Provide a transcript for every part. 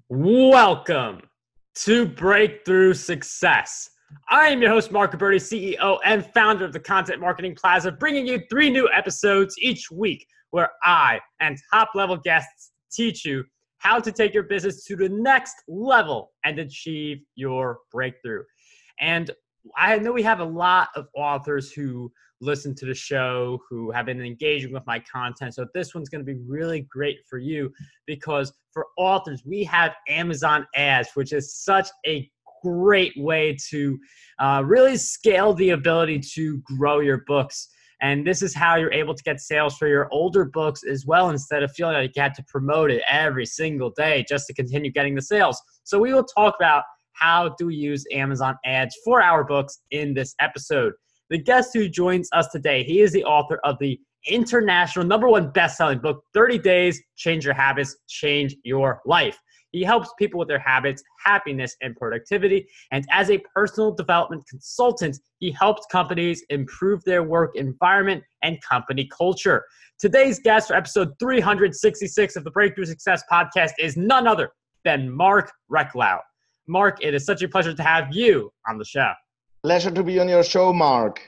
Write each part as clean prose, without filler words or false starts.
Welcome to Breakthrough Success. I am your host, Mark Roberti, CEO and founder of the Content Marketing Plaza, bringing you 3 new episodes each week where I and top-level guests teach you how to take your business to the next level and achieve your breakthrough. And I know we have a lot of authors who listen to the show, who have been engaging with my content. So this one's going to be really great for you because for authors, we have Amazon ads, which is such a great way to really scale the ability to grow your books. And this is how you're able to get sales for your older books as well, instead of feeling like you had to promote it every single day just to continue getting the sales. So we will talk about how do we use Amazon ads for our books in this episode. The guest who joins us today, he is the author of the international #1 best-selling book, 30 Days, Change Your Habits, Change Your Life. He helps people with their habits, happiness, and productivity. And as a personal development consultant, he helps companies improve their work environment and company culture. Today's guest for episode 366 of the Breakthrough Success podcast is none other than Mark Recklow. Mark, it is such a pleasure to have you on the show. Pleasure to be on your show, Mark.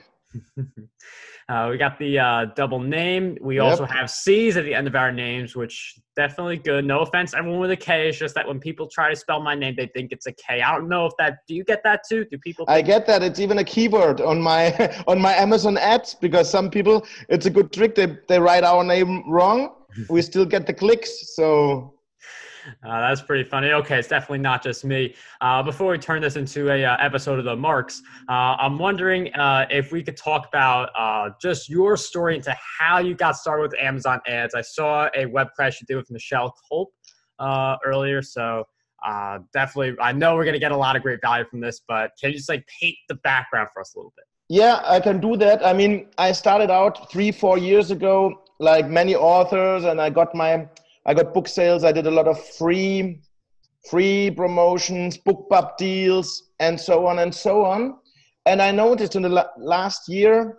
We got the double name. We also have C's at the end of our names, which definitely good. No offense, everyone with a K. It's just that when people try to spell my name, they think it's a K. I don't know if that. Do you get that too? Do people? I get that. It's even a keyword on my Amazon ads, because some people, it's a good trick. They write our name wrong. We still get the clicks. So. That's pretty funny. Okay, it's definitely not just me. Before we turn this into a episode of the Marks, I'm wondering if we could talk about just your story into how you got started with Amazon ads. I saw a web class you did with Michelle Culp earlier, so definitely, I know we're going to get a lot of great value from this, but can you just paint the background for us a little bit? Yeah, I can do that. I mean, I started out 3-4 years ago, like many authors, and I got book sales. I did a lot of free promotions, BookBub deals, and so on and so on. And I noticed in the last year,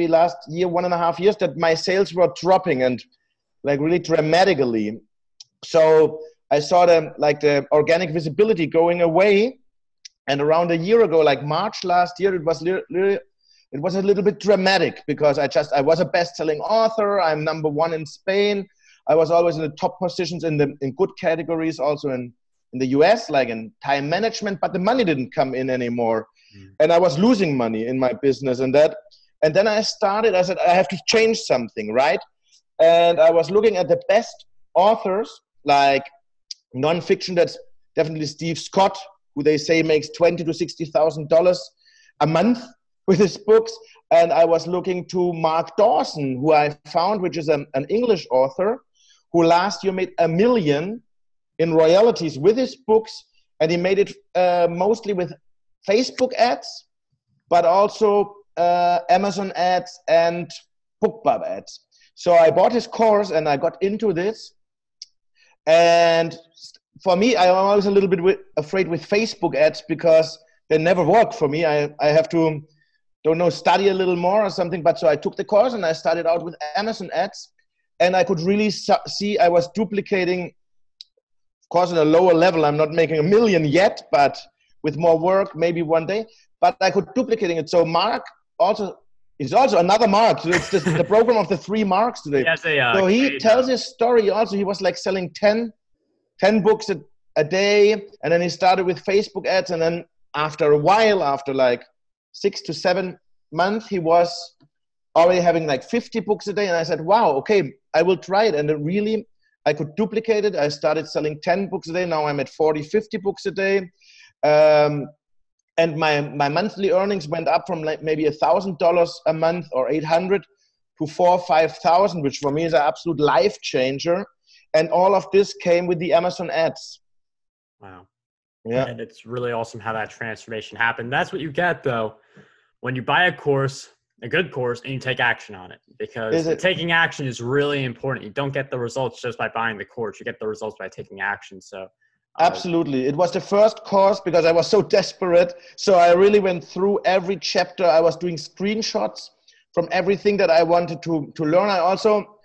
1.5 years, that my sales were dropping, and really dramatically. So I saw the organic visibility going away. And around a year ago, March last year, it was a little bit dramatic, because I was a best-selling author. I'm #1 in Spain. I was always in the top positions in good categories, also in the US, like in time management, but the money didn't come in anymore. And I was losing money in my business and then I said, I have to change something, right? And I was looking at the best authors, like nonfiction. That's definitely Steve Scott, who they say makes $20,000 to $60,000 a month with his books. And I was looking to Mark Dawson, who I found, which is an English author, who last year made $1 million in royalties with his books. And he made it mostly with Facebook ads, but also Amazon ads and BookBub ads. So I bought his course and I got into this. And for me, I'm always a little bit afraid with Facebook ads, because they never work for me. I have to, study a little more or something. But so I took the course and I started out with Amazon ads. And I could really see I was duplicating, of course, at a lower level. I'm not making $1 million yet, but with more work, maybe one day. But I could duplicating it. So Mark is also another Mark. So it's the program of the 3 Marks today. So he tells his story also. He was selling 10 books a day. And then he started with Facebook ads. And then after a while, after 6 to 7 months, he was already having 50 books a day. And I said, wow, okay, I will try it. And I could duplicate it. I started selling 10 books a day. Now I'm at 40, 50 books a day. And my monthly earnings went up from maybe $1,000 a month or 800 to 4,000 or 5,000, which for me is an absolute life changer. And all of this came with the Amazon ads. Wow. Yeah. And it's really awesome how that transformation happened. That's what you get, though, when you buy a good course, and you take action on it, because taking action is really important. You don't get the results just by buying the course. You get the results by taking action. So absolutely. It was the first course because I was so desperate. So I really went through every chapter. I was doing screenshots from everything that I wanted to learn. I also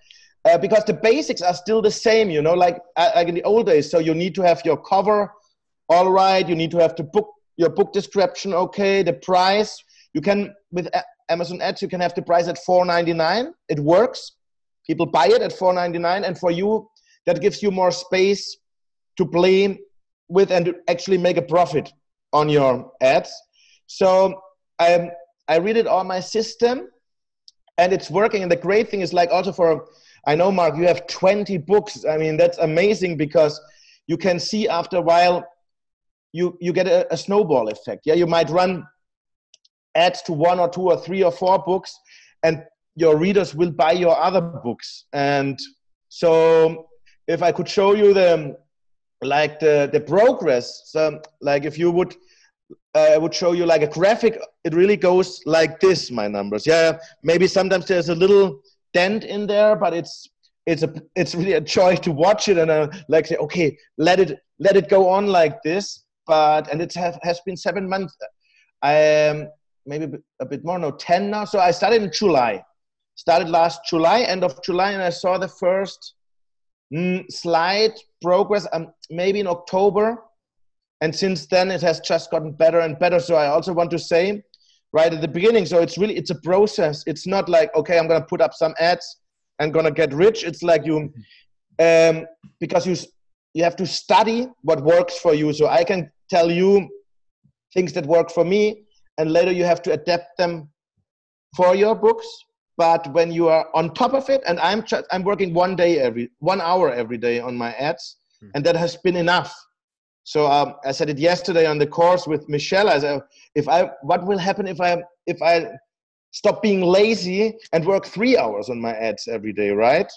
because the basics are still the same, you know, like in the old days. So you need to have your cover all right. You need to have your book description okay. The price, you can, with Amazon Ads, you can have the price at $4.99. It works. People buy it at $4.99, and for you, that gives you more space to play with and to actually make a profit on your ads. So I read it on my system, and it's working. And the great thing is, like, also I know, Mark, you have 20 books. I mean, that's amazing, because you can see after a while, you get a snowball effect. Yeah, you might run ads to 1 or 2 or 3 or 4 books, and your readers will buy your other books. And so if I could show you the progress, so like if you would, I would show you like a graphic. It really goes like this, my numbers. Yeah, maybe sometimes there's a little dent in there, but it's really a joy to watch it, and like say, okay, let it go on like this. And it has been 7 months. Maybe a bit more, no, 10 now. So I started in July. Started last July, end of July, and I saw the first slight progress maybe in October. And since then, it has just gotten better and better. So I also want to say right at the beginning, so it's a process. It's not like, okay, I'm going to put up some ads and going to get rich. It's like because you have to study what works for you. So I can tell you things that work for me, and later you have to adapt them for your books. But when you are on top of it, and I'm working 1 hour every day on my ads, and that has been enough. So I said it yesterday on the course with Michelle. I said, what will happen if I stop being lazy and work 3 hours on my ads every day, right?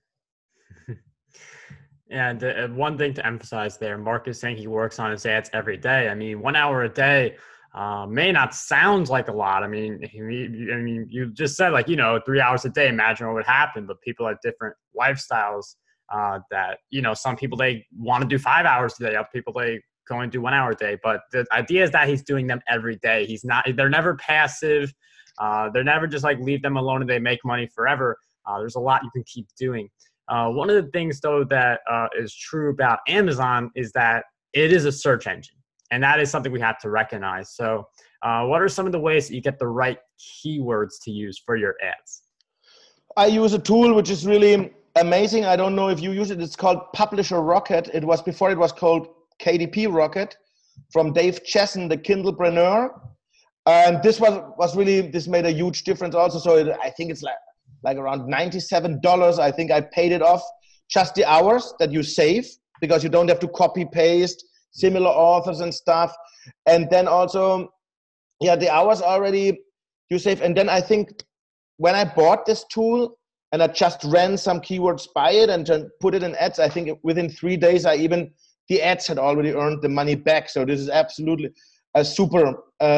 And one thing to emphasize there, Mark is saying he works on his ads every day. I mean, 1 hour a day may not sound like a lot. I mean, you just said, like, 3 hours a day, imagine what would happen. But people have different lifestyles that, some people, they want to do 5 hours a day. Other people, they go and do 1 hour a day. But the idea is that he's doing them every day. They're never passive. They're never just like leave them alone and they make money forever. There's a lot you can keep doing. One of the things, though, that is true about Amazon is that it is a search engine. And that is something we have to recognize. So what are some of the ways that you get the right keywords to use for your ads? I use a tool which is really amazing. I don't know if you use it. It's called Publisher Rocket. Before it was called KDP Rocket, from Dave Chesson, the Kindlepreneur. And this this made a huge difference also. So I think it's like around $97. I think I paid it off just the hours that you save, because you don't have to copy paste similar authors and stuff. And then also, the hours already you save. And then I think when I bought this tool and I just ran some keywords by it and then put it in ads, I think within 3 days, the ads had already earned the money back. So this is absolutely a super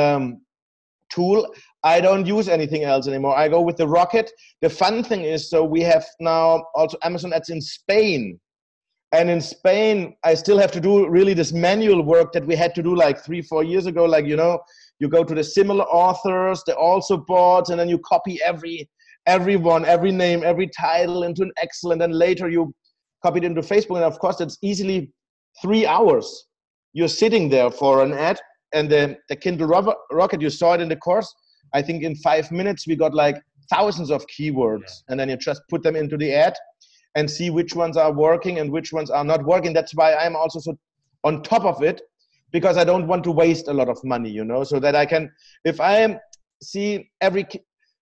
tool. I don't use anything else anymore. I go with the Rocket. The fun thing is, so we have now also Amazon Ads in Spain. And in Spain, I still have to do really this manual work that we had to do like 3-4 years ago. Like, you go to the similar authors, the also boards, and then you copy everyone, every name, every title into an Excel, and then later you copy it into Facebook. And of course, it's easily 3 hours. You're sitting there for an ad, and the Kindle Rocket, you saw it in the course. I think in 5 minutes, we got like thousands of keywords, and then you just put them into the ad and see which ones are working and which ones are not working. That's why I'm also so on top of it, because I don't want to waste a lot of money, so that I can, if I see the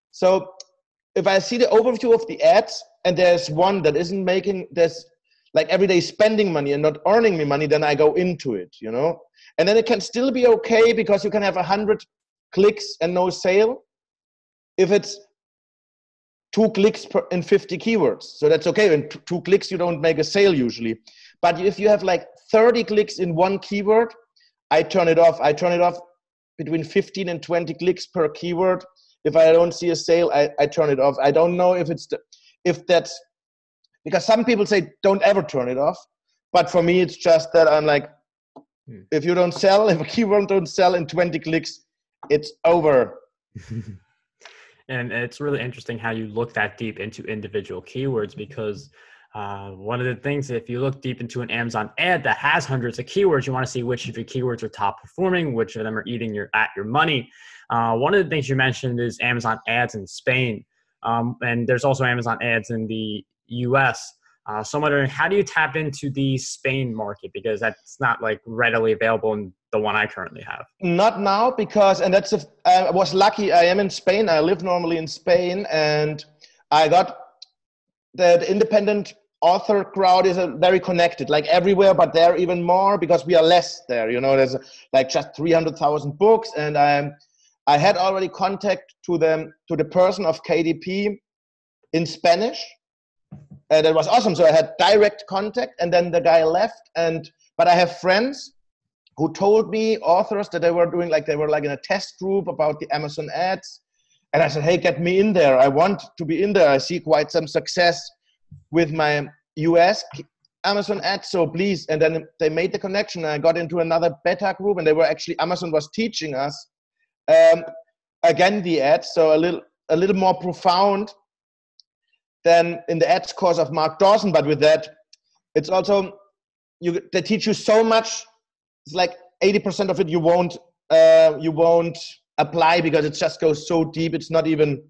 overview of the ads and there's one that isn't there's like every day spending money and not earning me money, then I go into it, and then it can still be okay, because you can have 100 clicks and no sale if it's 2 clicks in 50 keywords. So that's okay. In 2 clicks, you don't make a sale usually. But if you have like 30 clicks in one keyword, I turn it off. I turn it off between 15 and 20 clicks per keyword. If I don't see a sale, I turn it off. I don't know if that's, because some people say don't ever turn it off. But for me, it's just that I'm like, if a keyword don't sell in 20 clicks, it's over. And it's really interesting how you look that deep into individual keywords, because one of the things, if you look deep into an Amazon ad that has hundreds of keywords, you want to see which of your keywords are top performing, which of them are eating your money. One of the things you mentioned is Amazon ads in Spain. And there's also Amazon ads in the US. So I'm wondering, how do you tap into the Spain market? Because that's not like readily available in the one I currently have. Not now, because, and I was lucky. I am in Spain. I live normally in Spain, and I got the independent author crowd is very connected, like everywhere, but there even more because we are less there. You know, there's like just 300,000 books, and I had already contact to the person of KDP in Spanish. And it was awesome. So I had direct contact, and then the guy left. But I have friends who told me, authors, that they were in a test group about the Amazon ads. And I said, hey, get me in there. I want to be in there. I see quite some success with my US Amazon ads, so please. And then they made the connection. I got into another beta group, and Amazon was teaching us again the ads, so a little more profound than in the ads course of Mark Dawson. But with that, it's also they teach you so much. It's like 80% of it you won't apply, because it just goes so deep. It's not even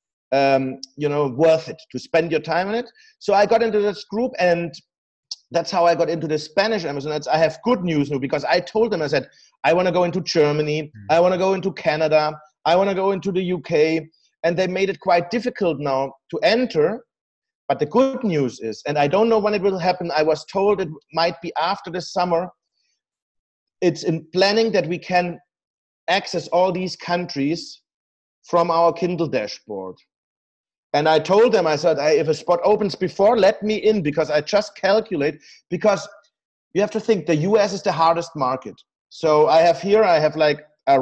worth it to spend your time on it. So I got into this group, and that's how I got into the Spanish Amazon ads. I have good news now, because I told them, I said, I want to go into Germany, I want to go into Canada, I want to go into the UK, and they made it quite difficult now to enter. But the good news is, and I don't know when it will happen, I was told it might be after the summer, it's in planning that we can access all these countries from our Kindle dashboard. And I told them, I said, if a spot opens before, let me in, because I just calculate, because you have to think the US is the hardest market. So I have like a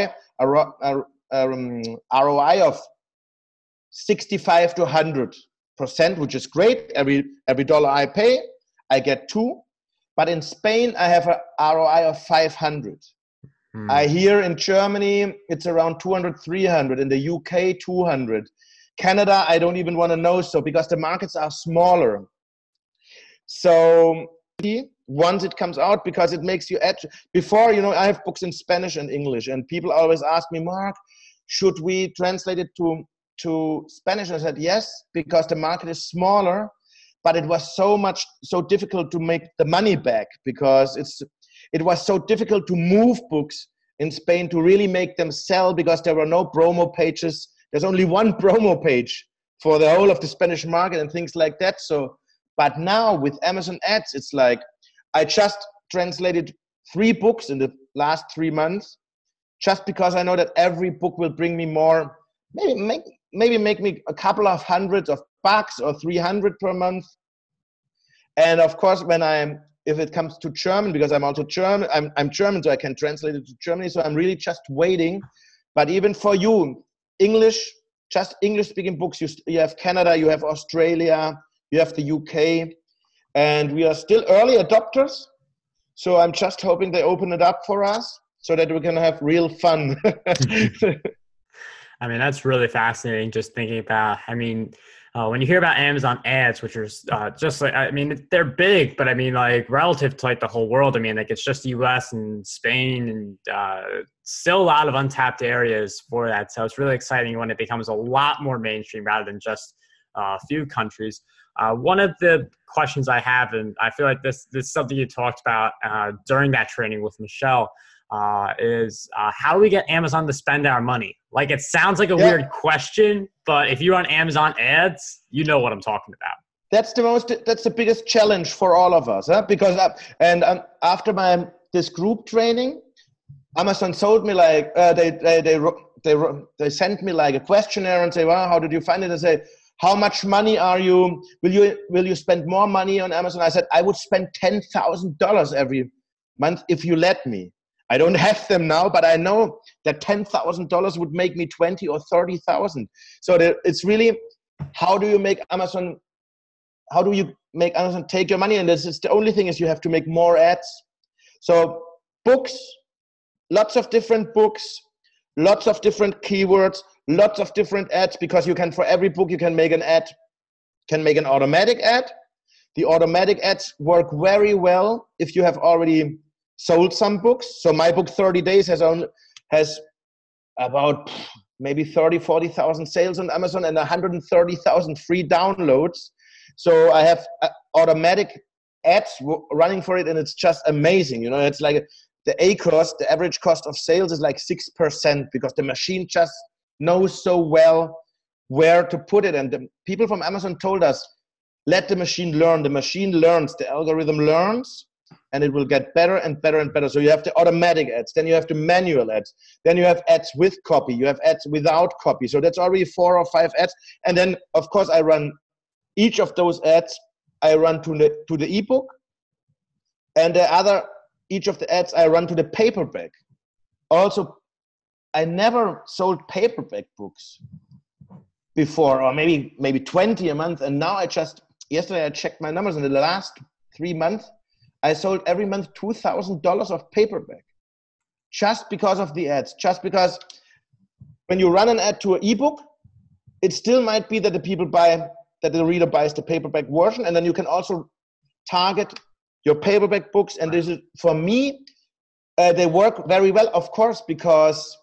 ROI of 65 to 100%, which is great. Every dollar I pay, I get 2. But in Spain, I have a ROI of 500. I hear in Germany, it's around 200, 300. In the UK, 200. Canada, I don't even want to know, so because the markets are smaller. So once it comes out, because it makes you edge. Before, I have books in Spanish and English, and people always ask me, Mark, should we translate it to Spanish? I said yes, because the market is smaller, but it was so difficult to make the money back, because it was so difficult to move books in Spain to really make them sell, because there were no promo pages. There's only one promo page for the whole of the Spanish market and things like that. So, but now with Amazon ads, it's like, I just translated 3 books in the last 3 months, just because I know that every book will bring me more, maybe make me a couple of hundreds of bucks or 300 per month. And of course, if it comes to German, because I'm also German, I'm German, so I can translate it to Germany. So I'm really just waiting. But even for you, just English-speaking books, you have Canada, you have Australia, you have the UK, and we are still early adopters. So I'm just hoping they open it up for us so that we can have real fun. I mean, that's really fascinating, just thinking about, when you hear about Amazon ads, which are just like, they're big, but like relative to like the whole world, like it's just the US and Spain, and still a lot of untapped areas for that. So it's really exciting when it becomes a lot more mainstream rather than just a few countries. One of the questions I have, and I feel like this is something you talked about during that training with Michelle, is how do we get Amazon to spend our money? Like, it sounds like a weird question, but if you're on Amazon ads, you know what I'm talking about. That's the biggest challenge for all of us, huh? Because after this group training, Amazon told me like they sent me like a questionnaire and say, well, how did you find it? I say, how much money will you spend more money on Amazon? I said, I would spend $10,000 every month if you let me. I don't have them now, but I know that $10,000 would make me 20 or 30,000. So it's really, how do you make Amazon take your money? And this is the only thing, is you have to make more ads. So books, lots of different books, lots of different keywords, lots of different ads, because you can, for every book, you can make an ad, can make an automatic ad. The automatic ads work very well if you have already sold some books. So my book 30 Days has about maybe 40,000 sales on Amazon and 130,000 free downloads. So I have automatic ads running for it, and it's just amazing. You know, it's like the average cost of sales is like 6%, because the machine just knows so well where to put it. And the people from Amazon told us, let the machine learn. The machine learns, the algorithm learns, and it will get better and better and better. So you have the automatic ads, then you have the manual ads, then you have ads with copy, you have ads without copy. So that's already 4 or 5 ads. And then, of course, I run each of those ads, I run to the ebook, and each of the ads I run to the paperback. Also, I never sold paperback books before, or maybe 20 a month, and now yesterday I checked my numbers. In the last 3 months, I sold every month $2,000 of paperback, just because of the ads. Just because when you run an ad to an ebook, it still might be that the reader buys the paperback version, and then you can also target your paperback books. And this is, for me, they work very well, of course, because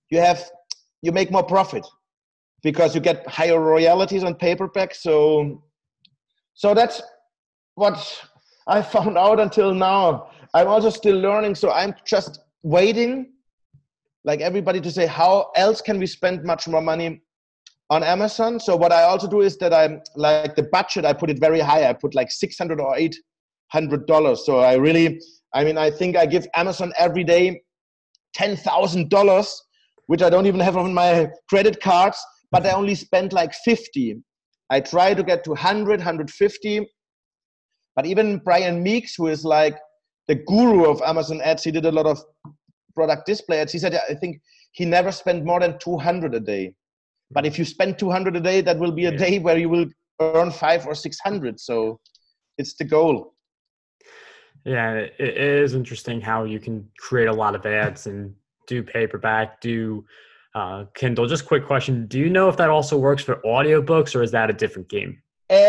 you make more profit, because you get higher royalties on paperback. So that's what I found out until now. I'm also still learning, so I'm just waiting, like everybody, to say, how else can we spend much more money on Amazon? So what I also do is that I'm like, the budget, I put it very high. I put like $600 or $800. So I think I give Amazon every day $10,000, which I don't even have on my credit cards, but I only spend like 50. I try to get to 100, 150. But even Brian Meeks, who is like the guru of Amazon ads, he did a lot of product display ads. He said, I think he never spent more than 200 a day. But if you spend 200 a day, that will be a day where you will earn 500 or 600. So it's the goal. Yeah, it is interesting how you can create a lot of ads and do paperback, do Kindle. Just quick question. Do you know if that also works for audiobooks, or is that a different game?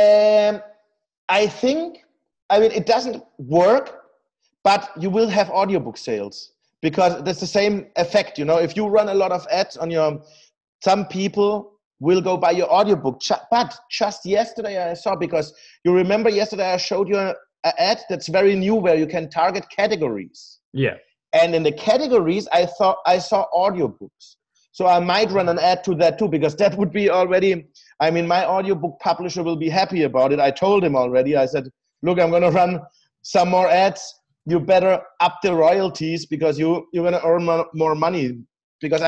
I think, it doesn't work, but you will have audiobook sales, because that's the same effect. You know, if you run a lot of ads on some people will go buy your audiobook. But just yesterday I saw, because you remember yesterday I showed you an ad that's very new, where you can target categories. Yeah. And in the categories, I saw audiobooks. So I might run an ad to that too, because that would be already, my audiobook publisher will be happy about it. I told him already, I said, look, I'm going to run some more ads. You better up the royalties, because you're going to earn more money. Because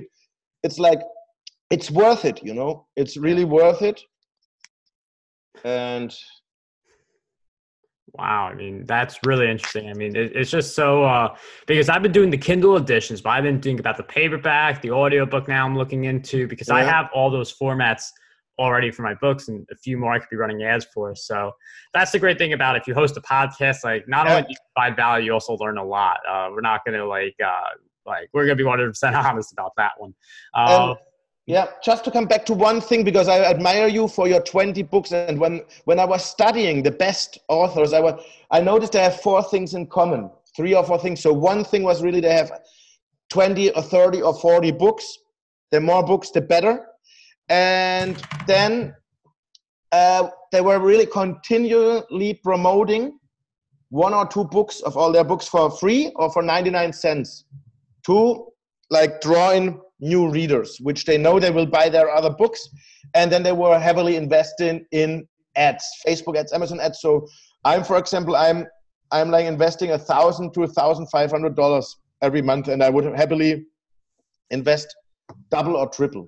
it's worth it, you know, it's really worth it. And wow, that's really interesting. It's just so because I've been doing the Kindle editions, but I've been thinking about the paperback, the audiobook now I'm looking into, because I have all those formats already for my books, and a few more I could be running ads for. So that's the great thing about it. If you host a podcast, like, not only do you provide value, you also learn a lot. We're not going to we're going to be 100% honest about that one. Just to come back to one thing, because I admire you for your 20 books. And when I was studying the best authors, I noticed they have 4 things in common, 3 or 4 things. So one thing was really they have 20 or 30 or 40 books. The more books, the better. And then they were really continually promoting 1 or 2 books of all their books for free or for 99 cents to draw in new readers, which they know they will buy their other books. And then they were heavily investing in ads, Facebook ads, Amazon ads. So for example, I'm investing $1,000 to $1,500 every month, and I would happily invest double or triple.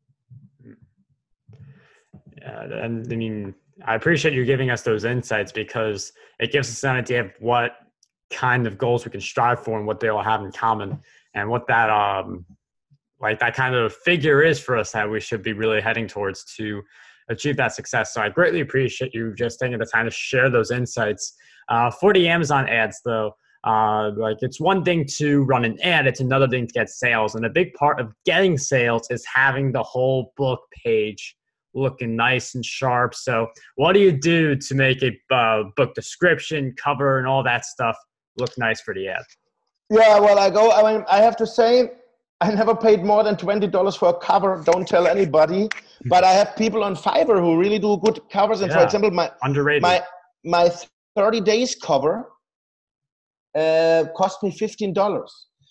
And I appreciate you giving us those insights, because it gives us an idea of what kind of goals we can strive for and what they all have in common, and what that that kind of figure is for us that we should be really heading towards to achieve that success. So I greatly appreciate you just taking the time to share those insights. For the Amazon ads, though, Like it's one thing to run an ad, it's another thing to get sales. And a big part of getting sales is having the whole book page looking nice and sharp. So what do you do to make a book description, cover, and all that stuff look nice for the ad? Yeah, well, I have to say, I never paid more than $20 for a cover. Don't tell anybody. But I have people on Fiverr who really do good covers. And for example, my 30 days cover cost me $15.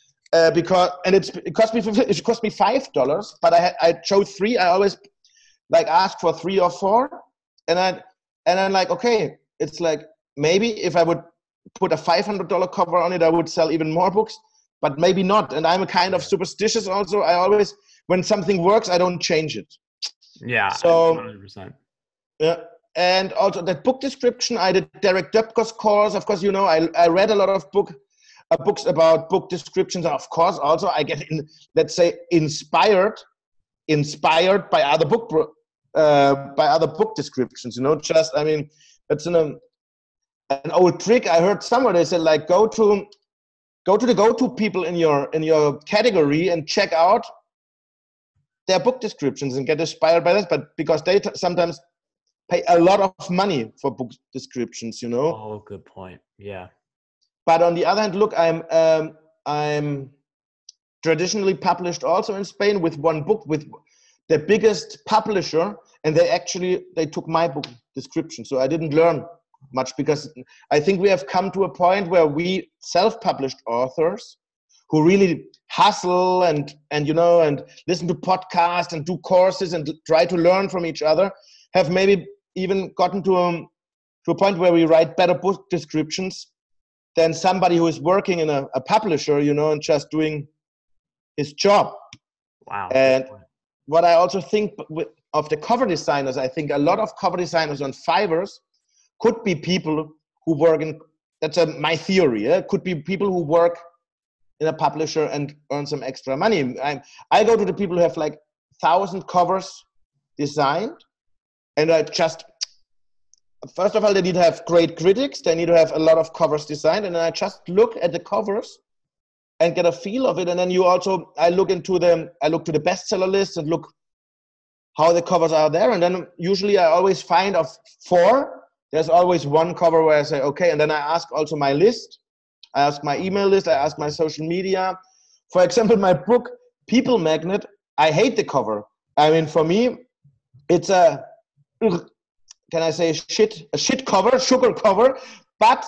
It cost me $5, but I chose 3. I always like ask for 3 or 4, and I'm like, okay, it's like maybe if I would put a $500 cover on it, I would sell even more books, but maybe not. And I'm a kind of superstitious also. I always, when something works, I don't change it. Yeah, so 100%. Yeah. And also that book description, I did Derek Dubko's course. Of course, I read a lot of books about book descriptions. And of course, also I get inspired by other book descriptions. That's an old trick I heard somewhere. They said like go to the go-to people in your category and check out their book descriptions and get inspired by that. But because they sometimes pay a lot of money for book descriptions, Oh, good point. Yeah. But on the other hand, look, I'm traditionally published also in Spain with one book with the biggest publisher, and they took my book description. So I didn't learn much because I think we have come to a point where we self-published authors who really hustle and listen to podcasts and do courses and try to learn from each other have maybe even gotten to a point where we write better book descriptions than somebody who is working in a publisher, and just doing his job. Wow. And what I also think of the cover designers, I think a lot of cover designers on Fiverr could be people who work in, that's my theory, could be people who work in a publisher and earn some extra money. I go to the people who have like 1,000 covers designed, and first of all, they need to have great critics. They need to have a lot of covers designed. And then I just look at the covers and get a feel of it. And then I look to the bestseller list and look how the covers are there. And then usually I always find of 4, there's always one cover where I say, okay. And then I ask also my list. I ask my email list. I ask my social media. For example, my book, People Magnet, I hate the cover. I mean, for me, it's can I say a shit cover, sugar cover, but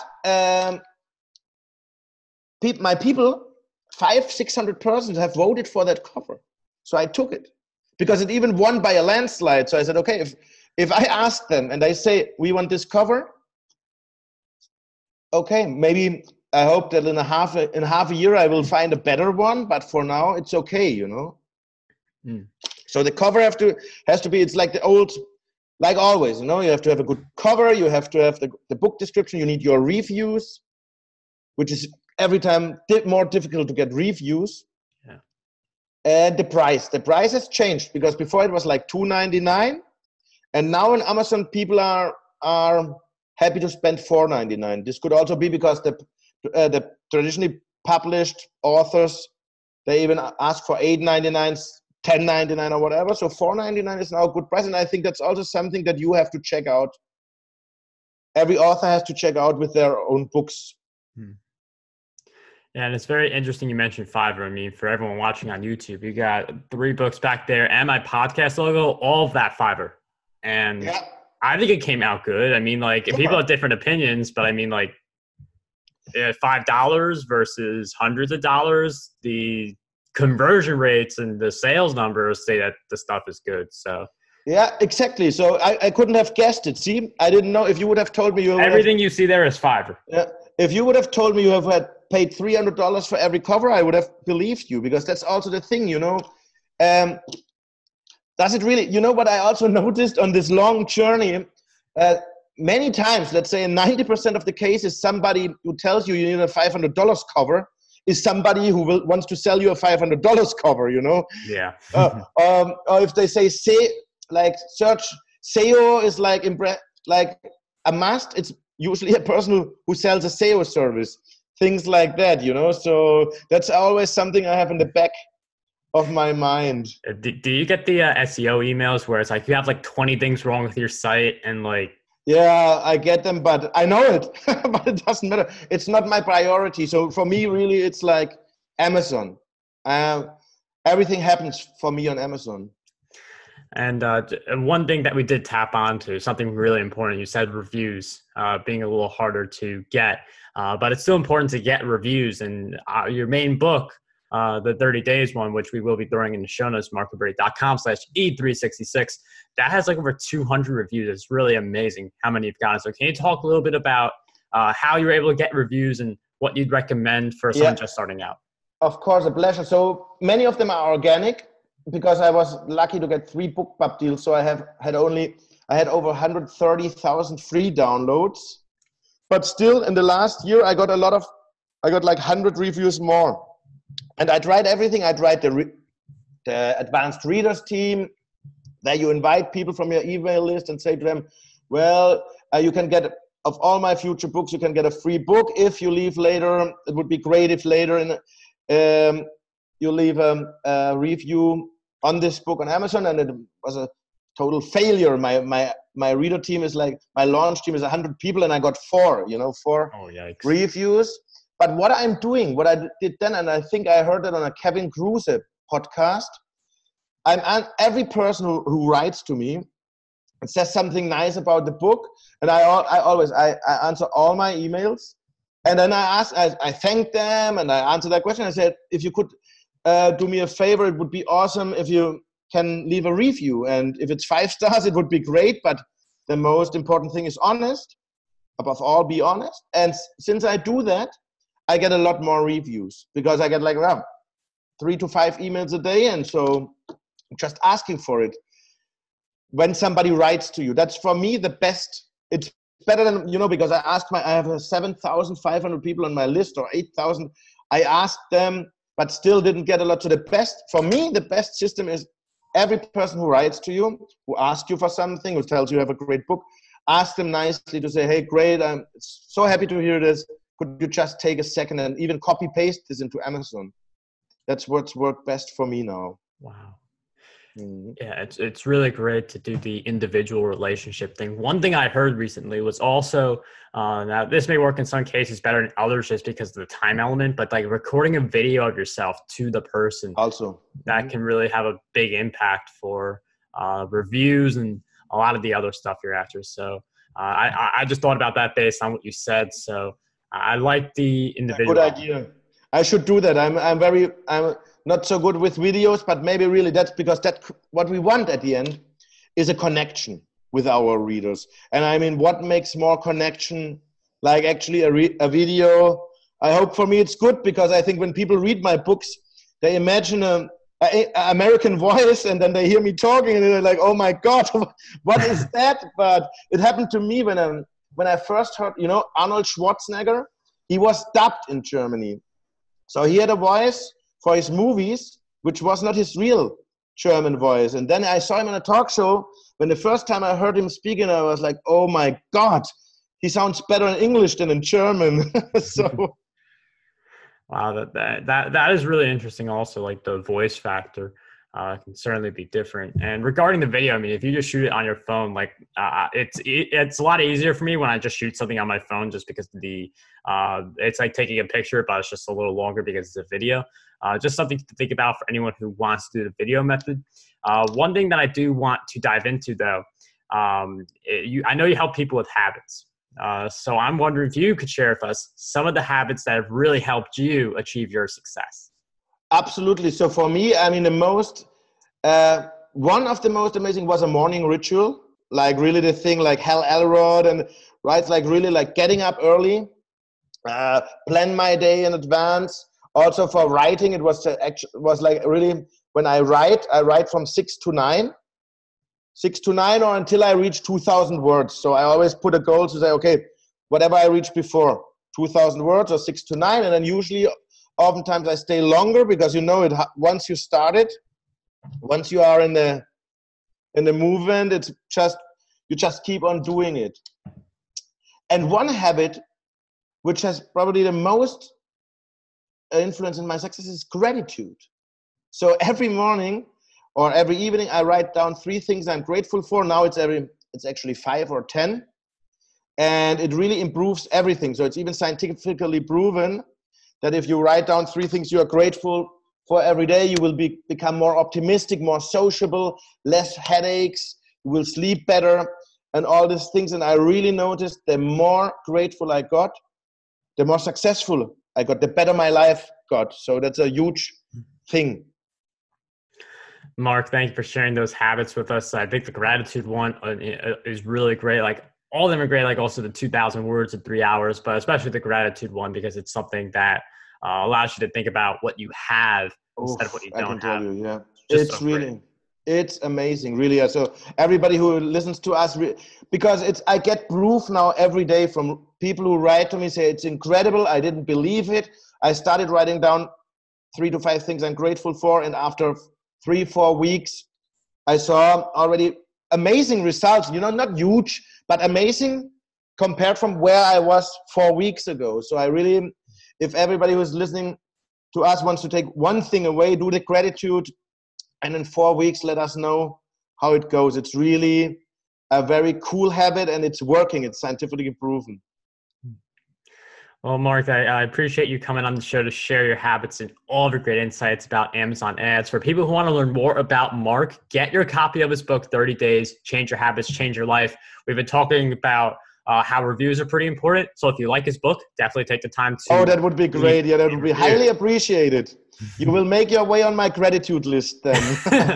my people, 500-600 persons have voted for that cover. So I took it because it even won by a landslide. So I said, okay, if I ask them and they say, we want this cover, okay, maybe I hope that in half a year I will find a better one, but for now it's okay, So the cover has to be, it's like the old, like always, you have to have a good cover, you have to have the book description, you need your reviews, which is every time more difficult to get reviews. Yeah. And the price has changed because before it was like $2.99, and now on Amazon people are happy to spend $4.99. This could also be because the traditionally published authors, they even ask for $8.99, $10.99 or whatever. So $4.99 is now a good price, and I think that's also something that you have to check out. Every author has to check out with their own books. Yeah, and it's very interesting you mentioned Fiverr. I mean, for everyone watching on YouTube, you got 3 books back there and my podcast logo, all of that Fiverr. And yeah. I think it came out good. I mean, like, people have different opinions, but I mean, like, $5 versus hundreds of dollars, the conversion rates and the sales numbers say that the stuff is good. So yeah, exactly. So I couldn't have guessed it. See, I didn't know. If you would have told me everything you see there is Fiverr. Yeah. If you would have told me you have paid $300 for every cover, I would have believed you, because that's also the thing, does it really, what I also noticed on this long journey, many times, let's say in 90% of the cases, somebody who tells you need a $500 cover is somebody who wants to sell you a $500 cover, Yeah. Or if they say, search SEO is like a must, it's usually a person who sells a SEO service. things like that, you know. So that's always something I have in the back of my mind. Do you get the SEO emails where it's like you have like 20 things wrong with your site and like? Yeah, I get them, but I know it, but it doesn't matter. It's not my priority. So for me, really, it's like Amazon. Everything happens for me on Amazon. And one thing that we did tap onto, something really important, you said reviews being a little harder to get, but it's still important to get reviews. And your main book, the 30 Days one, which we will be throwing in the show notes, marcoberti.com/E366, that has like over 200 reviews. It's really amazing how many you've gotten. So can you talk a little bit about how you're able to get reviews and what you'd recommend for someone just starting out? Of course, a pleasure. So many of them are organic, because I was lucky to get 3 BookBub deals. So I had over 130,000 free downloads, but still in the last year, I got like 100 reviews more. And I tried everything. I tried the advanced readers team, that you invite people from your email list and say to them, well, you can get, of all my future books, you can get a free book if you leave later. It would be great if later you leave a review on this book on Amazon. And it was a total failure. My reader team is like, my launch team is 100 people, and I got 4 reviews. But what I did then, and I think I heard it on a Kevin Kruse podcast, I'm every person who writes to me and says something nice about the book, and I always answer all my emails, and then I thank them, and I answer that question. I said, if you could do me a favor, it would be awesome if you can leave a review, and if it's 5 stars, it would be great. But the most important thing is honest. Above all, be honest. And since I do that, I get a lot more reviews, because I get like around 3 to 5 emails a day, and so just asking for it. When somebody writes to you, that's for me the best. It's better than, because I have 7,500 people on my list, or 8,000. I asked them, but still didn't get a lot. So the best, for me, the best system is every person who writes to you, who asks you for something, who tells you have a great book, ask them nicely to say, hey, great, I'm so happy to hear this. Could you just take a second and even copy paste this into Amazon? That's what's worked best for me now. Wow. Yeah, it's really great to do the individual relationship thing. One thing I heard recently was also, now this may work in some cases better than others just because of the time element, but like recording a video of yourself to the person also, that can really have a big impact for reviews and a lot of the other stuff you're after. So I just thought about that based on what you said. So I like the individual. Good idea. I should do that. I'm not so good with videos, but maybe really that's because what we want at the end is a connection with our readers. And I mean, what makes more connection, like actually a video? I hope for me it's good, because I think when people read my books, they imagine an American voice, and then they hear me talking, and they're like, oh my God, what is that? But it happened to me when I first heard, Arnold Schwarzenegger, he was dubbed in Germany. So he had a voice for his movies, which was not his real German voice. And then I saw him on a talk show. When the first time I heard him speaking, I was like, oh my God, he sounds better in English than in German. So, wow, that is really interesting. Also, like the voice factor can certainly be different. And regarding the video, I mean, if you just shoot it on your phone, like it's a lot easier for me when I just shoot something on my phone, just because it's like taking a picture, but it's just a little longer because it's a video. Just something to think about for anyone who wants to do the video method. One thing that I do want to dive into, though, I know you help people with habits. So I'm wondering if you could share with us some of the habits that have really helped you achieve your success. Absolutely. So for me, I mean, one of the most amazing was a morning ritual, like really the thing like Hal Elrod, and right, like really like getting up early, plan my day in advance. Also for writing, it was like really, when I write from 6 to 9 or until I reach 2,000 words. So I always put a goal to say, okay, whatever I reach before 2,000 words or 6 to 9. And then usually, oftentimes I stay longer, because once you start it, once you are in the movement, you just keep on doing it. And one habit which has probably the most influence in my success, is gratitude. So every morning or every evening, I write down 3 things I'm grateful for. Now it's actually 5 or 10, and it really improves everything. So it's even scientifically proven that if you write down 3 things you are grateful for every day, you will become more optimistic, more sociable, less headaches, you will sleep better, and all these things. And I really noticed the more grateful I got, the more successful I got, the better my life got. So that's a huge thing. Mark, thank you for sharing those habits with us. I think the gratitude one is really great. Like all of them are great, like also the 2,000 words in 3 hours, but especially the gratitude one, because it's something that allows you to think about what you have instead of what you don't have. I can tell you, yeah. It's really, it's amazing, really. So everybody who listens to us, because I get proof now every day from people who write to me, say it's incredible, I didn't believe it. I started writing down 3 to 5 things I'm grateful for, and after 3-4 weeks, I saw already amazing results, not huge, but amazing compared from where I was 4 weeks ago. So I really, if everybody who's listening to us wants to take one thing away, do the gratitude, and in 4 weeks, let us know how it goes. It's really a very cool habit, and it's working. It's scientifically proven. Well, Mark, I appreciate you coming on the show to share your habits and all of your great insights about Amazon ads. For people who want to learn more about Mark, get your copy of his book, 30 Days, Change Your Habits, Change Your Life. We've been talking about how reviews are pretty important. So if you like his book, definitely take the time to. Oh, that would be great. Yeah, that would be highly appreciated. You will make your way on my gratitude list then.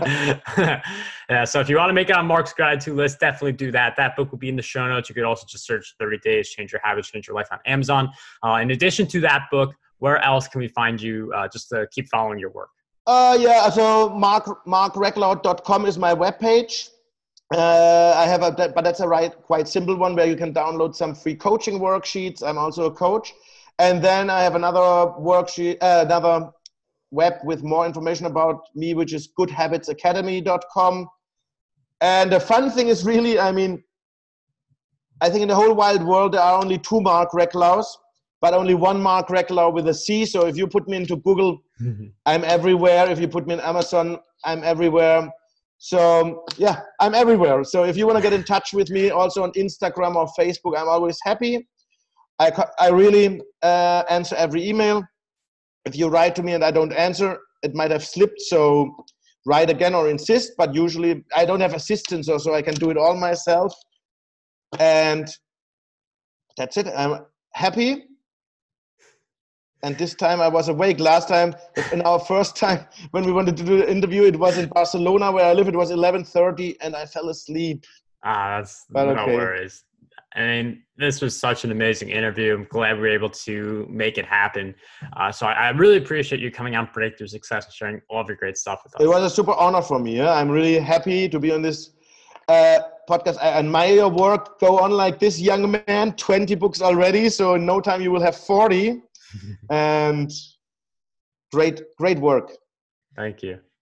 Yeah, so if you want to make it on Mark's gratitude list, definitely do that. That book will be in the show notes. You could also just search 30 Days, Change Your Habits, Change Your Life on Amazon. In addition to that book, where else can we find you just to keep following your work? Yeah, so markrecloud.com is my webpage. I have but that's a quite simple one where you can download some free coaching worksheets. I'm also a coach. And then I have another worksheet, another web with more information about me, which is goodhabitsacademy.com. And the fun thing is really, I think in the whole wide world, there are only 2 Mark Reclaus, but only 1 Mark Reclau with a C. So if you put me into Google, I'm everywhere. If you put me in Amazon, I'm everywhere. So yeah, I'm everywhere. So if you want to get in touch with me also on Instagram or Facebook, I'm always happy. I really answer every email. If you write to me and I don't answer, it might have slipped. So write again or insist. But usually I don't have assistants, so I can do it all myself. And that's it. I'm happy. And this time I was awake. Last time, in our first time when we wanted to do the interview, it was in Barcelona where I live. It was 11:30 and I fell asleep. No worries. I mean, this was such an amazing interview. I'm glad we were able to make it happen. So I really appreciate you coming on Breakthrough Success and sharing all of your great stuff with us. It was a super honor for me. Yeah? I'm really happy to be on this podcast. I admire your work. Go on like this, young man. 20 books already. So in no time you will have 40. And great work. Thank you.